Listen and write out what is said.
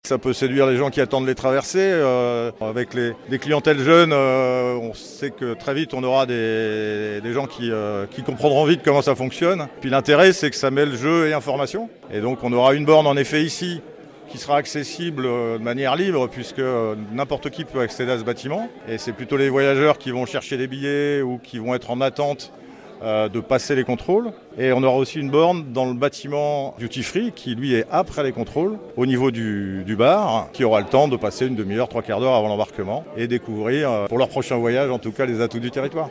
Ça peut séduire les gens qui attendent les traversées. Avec les clientèles jeunes, on sait que très vite on aura des gens qui comprendront vite comment ça fonctionne. Puis l'intérêt, c'est que ça mêle jeu et information. Et donc on aura une borne en effet ici qui sera accessible de manière libre puisque n'importe qui peut accéder à ce bâtiment. Et c'est plutôt les voyageurs qui vont chercher des billets ou qui vont être en attente de passer les contrôles. Et on aura aussi une borne dans le bâtiment duty free qui lui est après les contrôles au niveau du bar, qui aura le temps de passer une demi-heure, 3/4 d'heure avant l'embarquement et découvrir pour leur prochain voyage en tout cas les atouts du territoire.